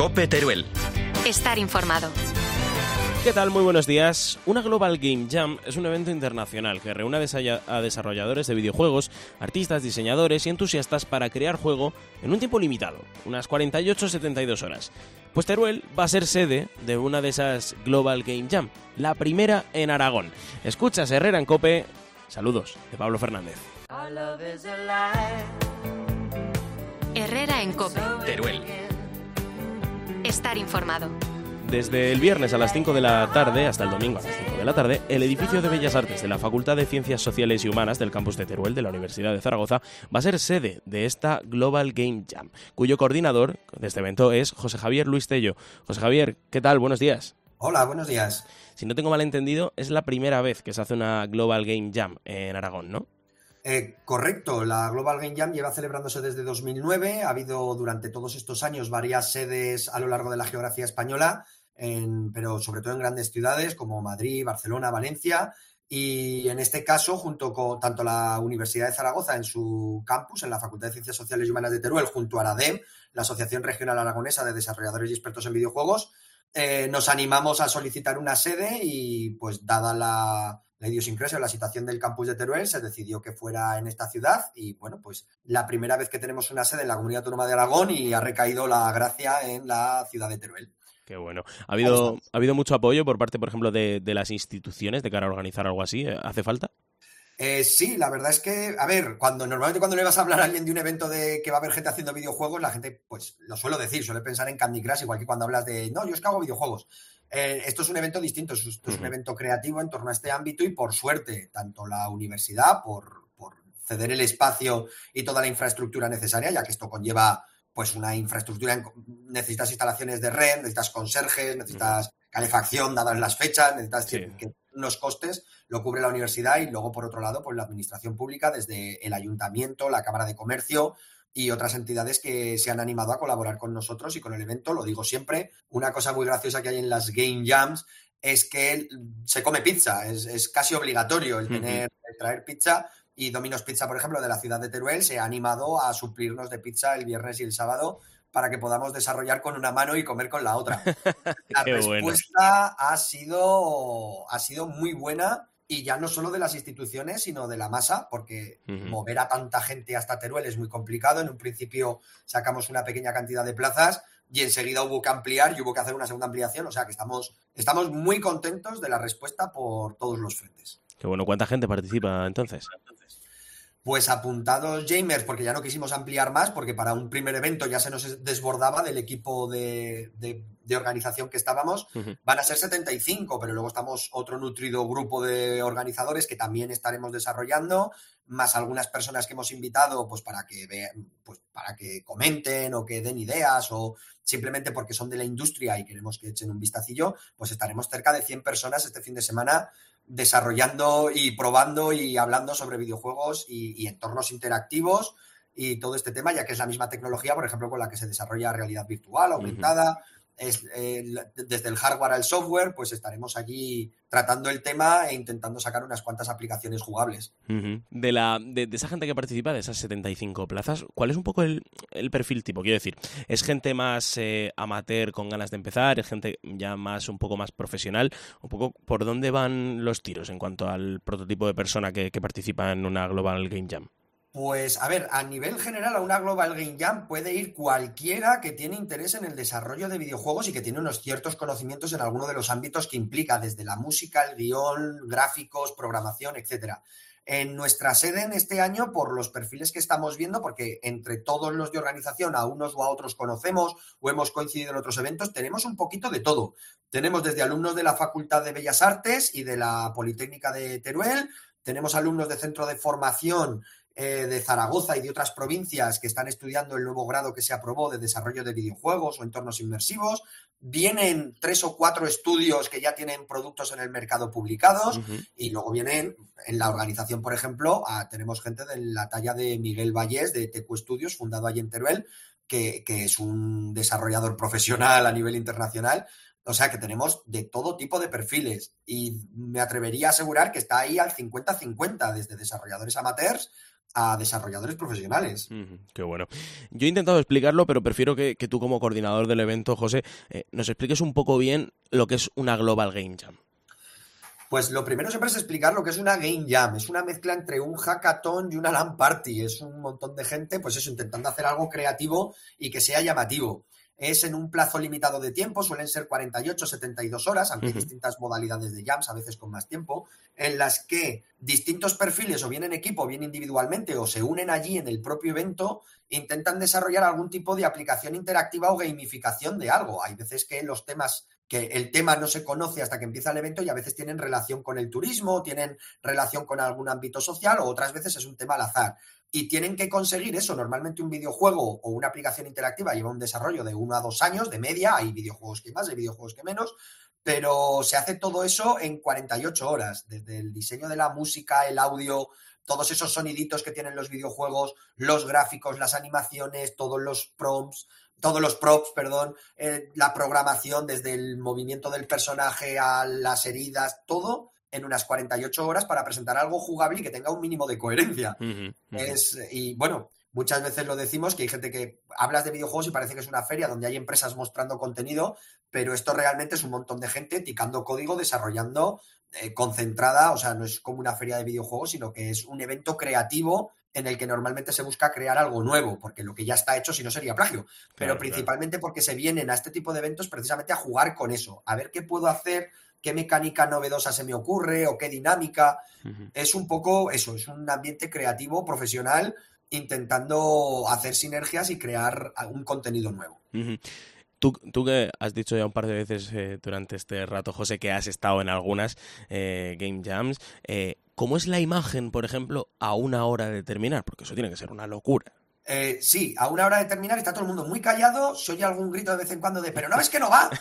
COPE Teruel. Estar informado. ¿Qué tal? Muy buenos días. Una Global Game Jam es un evento internacional que reúne a desarrolladores de videojuegos, artistas, diseñadores y entusiastas para crear juego en un tiempo limitado, unas 48-72 horas. Pues Teruel va a ser sede de una de esas Global Game Jam, la primera en Aragón. Escuchas Herrera en COPE. Saludos de Pablo Fernández. Herrera en COPE. Teruel. Estar informado. Desde el viernes a las 5 de la tarde hasta el domingo a las 5 de la tarde, el edificio de Bellas Artes de la Facultad de Ciencias Sociales y Humanas del campus de Teruel de la Universidad de Zaragoza va a ser sede de esta Global Game Jam, cuyo coordinador de este evento es José Javier Luis Tello. José Javier, ¿qué tal? Buenos días. Hola, buenos días. Si no tengo mal entendido, es la primera vez que se hace una Global Game Jam en Aragón, ¿no? Correcto, la Global Game Jam lleva celebrándose desde 2009, ha habido durante todos estos años varias sedes a lo largo de la geografía española, pero sobre todo en grandes ciudades como Madrid, Barcelona, Valencia, y en este caso, junto con tanto la Universidad de Zaragoza en su campus, en la Facultad de Ciencias Sociales y Humanas de Teruel, junto a ARADEM, la Asociación Regional Aragonesa de Desarrolladores y Expertos en Videojuegos, nos animamos a solicitar una sede y, pues, dada la idiosincrasia o la situación del campus de Teruel, se decidió que fuera en esta ciudad y, bueno, pues la primera vez que tenemos una sede en la Comunidad Autónoma de Aragón y ha recaído la gracia en la ciudad de Teruel. Qué bueno. ¿Ha habido mucho apoyo por parte, por ejemplo, de las instituciones de cara a organizar algo así? ¿Hace falta? Sí, la verdad es que, a ver, normalmente cuando le vas a hablar a alguien de un evento de que va a haber gente haciendo videojuegos, la gente, pues, lo suele decir, suele pensar en Candy Crush, igual que cuando hablas de, no, yo es que hago videojuegos. Esto es un evento distinto, esto es un evento creativo en torno a este ámbito y, por suerte, tanto la universidad, por ceder el espacio y toda la infraestructura necesaria, ya que esto conlleva, pues, una infraestructura, necesitas instalaciones de red, necesitas conserjes, necesitas calefacción, dadas las fechas, necesitas que unos costes, lo cubre la universidad y luego, por otro lado, pues la administración pública, desde el ayuntamiento, la Cámara de Comercio y otras entidades que se han animado a colaborar con nosotros y con el evento. Lo digo siempre, una cosa muy graciosa que hay en las Game Jams es que se come pizza, es casi obligatorio el traer pizza, y Domino's Pizza, por ejemplo, de la ciudad de Teruel, se ha animado a suplirnos de pizza el viernes y el sábado para que podamos desarrollar con una mano y comer con la otra. La respuesta ha sido muy buena, y ya no solo de las instituciones, sino de la masa, porque mover a tanta gente hasta Teruel es muy complicado. En un principio sacamos una pequeña cantidad de plazas y enseguida hubo que ampliar y hubo que hacer una segunda ampliación. O sea que estamos muy contentos de la respuesta por todos los frentes. Qué bueno. ¿Cuánta gente participa entonces? Pues apuntados gamers, porque ya no quisimos ampliar más, porque para un primer evento ya se nos desbordaba del equipo de organización que estábamos. Van a ser 75, pero luego estamos otro nutrido grupo de organizadores que también estaremos desarrollando, más algunas personas que hemos invitado, pues para que vean, pues para que comenten o que den ideas, o simplemente porque son de la industria y queremos que echen un vistacillo. Pues estaremos cerca de 100 personas este fin de semana desarrollando y probando y hablando sobre videojuegos y entornos interactivos y todo este tema, ya que es la misma tecnología, por ejemplo, con la que se desarrolla realidad virtual, aumentada. Desde el hardware al software, pues estaremos allí tratando el tema e intentando sacar unas cuantas aplicaciones jugables. De esa gente que participa, de esas 75 plazas, ¿cuál es un poco el perfil tipo? Quiero decir, ¿es gente más amateur con ganas de empezar? ¿Es gente ya un poco más profesional? ¿Un poco por dónde van los tiros en cuanto al prototipo de persona que participa en una Global Game Jam? Pues, a ver, a nivel general, a una Global Game Jam puede ir cualquiera que tiene interés en el desarrollo de videojuegos y que tiene unos ciertos conocimientos en alguno de los ámbitos que implica, desde la música, el guión, gráficos, programación, etcétera. En nuestra sede en este año, por los perfiles que estamos viendo, porque entre todos los de organización a unos o a otros conocemos o hemos coincidido en otros eventos, tenemos un poquito de todo. Tenemos desde alumnos de la Facultad de Bellas Artes y de la Politécnica de Teruel, tenemos alumnos de centro de formación de Zaragoza y de otras provincias que están estudiando el nuevo grado que se aprobó de desarrollo de videojuegos o entornos inmersivos. Vienen 3 o 4 estudios que ya tienen productos en el mercado publicados, y luego vienen, en la organización, por ejemplo, tenemos gente de la talla de Miguel Vallés, de Tecu Studios, fundado allí en Teruel, que es un desarrollador profesional a nivel internacional. O sea que tenemos de todo tipo de perfiles, y me atrevería a asegurar que está ahí al 50-50, desde desarrolladores amateurs a desarrolladores profesionales. Qué bueno. Yo he intentado explicarlo, pero prefiero que tú como coordinador del evento, José, nos expliques un poco bien lo que es una Global Game Jam. Pues lo primero siempre es explicar lo que es una Game Jam. Es una mezcla entre un hackathon y una LAN party. Es un montón de gente, pues eso, intentando hacer algo creativo y que sea llamativo. Es en un plazo limitado de tiempo, suelen ser 48, 72 horas, aunque hay distintas modalidades de jams, a veces con más tiempo, en las que distintos perfiles, o bien en equipo, o bien individualmente, o se unen allí en el propio evento, intentan desarrollar algún tipo de aplicación interactiva o gamificación de algo. Hay veces que el tema no se conoce hasta que empieza el evento y a veces tienen relación con el turismo, tienen relación con algún ámbito social, o otras veces es un tema al azar. Y tienen que conseguir eso. Normalmente un videojuego o una aplicación interactiva lleva un desarrollo de 1 a 2 años de media. Hay videojuegos que más, hay videojuegos que menos, pero se hace todo eso en 48 horas. Desde el diseño de la música, el audio, todos esos soniditos que tienen los videojuegos, los gráficos, las animaciones, todos los props, la programación, desde el movimiento del personaje a las heridas, todo en unas 48 horas para presentar algo jugable y que tenga un mínimo de coherencia. Y bueno, muchas veces lo decimos, que hay gente que hablas de videojuegos y parece que es una feria donde hay empresas mostrando contenido, pero esto realmente es un montón de gente ticando código, desarrollando, concentrada. O sea, no es como una feria de videojuegos, sino que es un evento creativo en el que normalmente se busca crear algo nuevo, porque lo que ya está hecho si no sería plagio, pero principalmente porque se vienen a este tipo de eventos precisamente a jugar con eso, a ver qué puedo hacer, qué mecánica novedosa se me ocurre o qué dinámica. Es un poco eso, es un ambiente creativo, profesional, intentando hacer sinergias y crear un contenido nuevo. Tú que has dicho ya un par de veces durante este rato, José, que has estado en algunas Game Jams, ¿cómo es la imagen, por ejemplo, a una hora de terminar? Porque eso tiene que ser una locura. Sí, a una hora de terminar está todo el mundo muy callado, se oye algún grito de vez en cuando de ¿pero no ves que no va?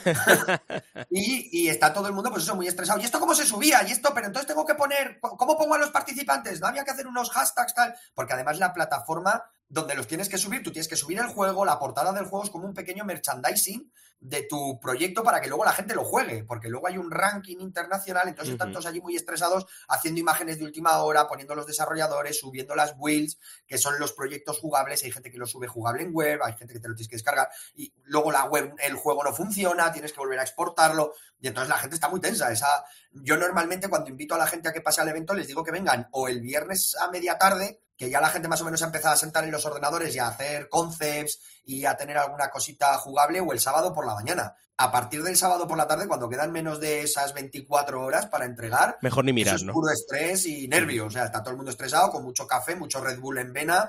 y está todo el mundo pues eso, muy estresado. ¿Y esto cómo se subía? ¿Y esto? Pero entonces tengo que poner, ¿cómo pongo a los participantes? ¿No había que hacer unos hashtags tal? Porque además la plataforma donde los tienes que subir, tú tienes que subir el juego, la portada del juego es como un pequeño merchandising de tu proyecto para que luego la gente lo juegue, porque luego hay un ranking internacional, entonces están todos allí muy estresados haciendo imágenes de última hora, poniendo los desarrolladores, subiendo las builds, que son los proyectos jugables. Hay gente que lo sube jugable en web, hay gente que te lo tienes que descargar y luego la web, el juego no funciona, tienes que volver a exportarlo y entonces la gente está muy tensa. Yo normalmente cuando invito a la gente a que pase al evento les digo que vengan o el viernes a media tarde, que ya la gente más o menos ha empezado a sentar en los ordenadores y a hacer concepts y a tener alguna cosita jugable, o el sábado por la mañana. A partir del sábado por la tarde, cuando quedan menos de esas 24 horas para entregar, mejor ni mirar, eso es puro estrés y nervios. O sea, está todo el mundo estresado, con mucho café, mucho Red Bull en vena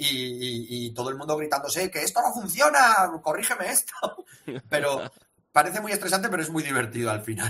y todo el mundo gritándose que esto no funciona, corrígeme esto. Pero parece muy estresante, pero es muy divertido al final.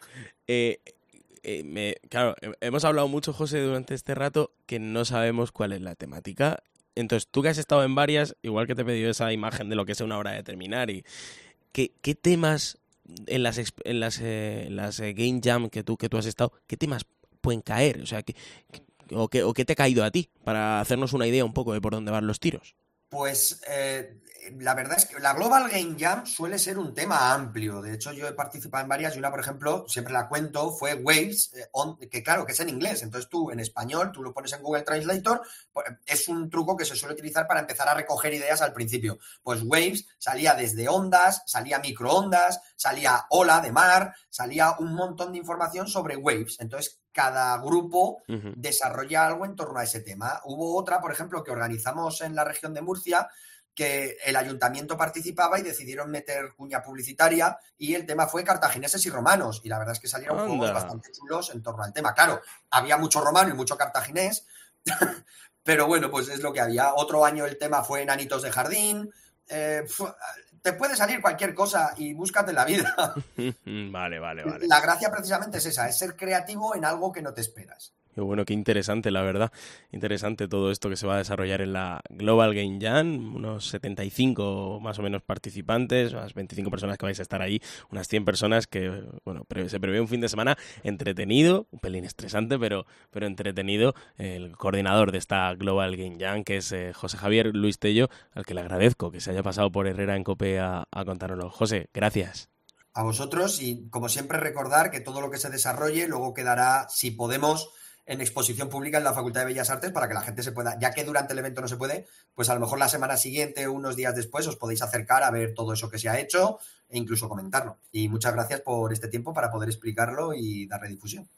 Claro, hemos hablado mucho, José, durante este rato, que no sabemos cuál es la temática. Entonces, tú que has estado en varias, igual que te he pedido esa imagen de lo que es una hora de terminar, y ¿qué temas en las Game Jam que tú has estado, qué temas pueden caer? O sea, ¿qué te ha caído a ti? Para hacernos una idea un poco de por dónde van los tiros. Pues la verdad es que la Global Game Jam suele ser un tema amplio. De hecho, yo he participado en varias y una, por ejemplo, siempre la cuento, fue Waves, que claro, que es en inglés. Entonces tú, en español, tú lo pones en Google Translator. Es un truco que se suele utilizar para empezar a recoger ideas al principio. Pues Waves salía desde ondas, salía microondas, salía ola de mar, salía un montón de información sobre Waves. Entonces, cada grupo desarrolla algo en torno a ese tema. Hubo otra, por ejemplo, que organizamos en la región de Murcia, que el ayuntamiento participaba y decidieron meter cuña publicitaria y el tema fue cartagineses y romanos. Y la verdad es que salieron juegos bastante chulos en torno al tema. Claro, había mucho romano y mucho cartaginés, pero bueno, pues es lo que había. Otro año el tema fue enanitos de jardín. Te puede salir cualquier cosa y búscate la vida. Vale. La gracia precisamente es esa, es ser creativo en algo que no te esperas. Qué bueno, qué interesante, la verdad. Interesante todo esto que se va a desarrollar en la Global Game Jam. Unos 75 más o menos participantes, unas 25 personas que vais a estar ahí, unas 100 personas que, bueno, se prevé un fin de semana entretenido, un pelín estresante, pero entretenido. El coordinador de esta Global Game Jam, que es José Javier Luis Tello, al que le agradezco que se haya pasado por Herrera en COPE a contárnoslo. José, gracias. A vosotros y, como siempre, recordar que todo lo que se desarrolle luego quedará, si podemos, en exposición pública en la Facultad de Bellas Artes para que la gente se pueda, ya que durante el evento no se puede, pues a lo mejor la semana siguiente o unos días después os podéis acercar a ver todo eso que se ha hecho e incluso comentarlo. Y muchas gracias por este tiempo para poder explicarlo y darle difusión.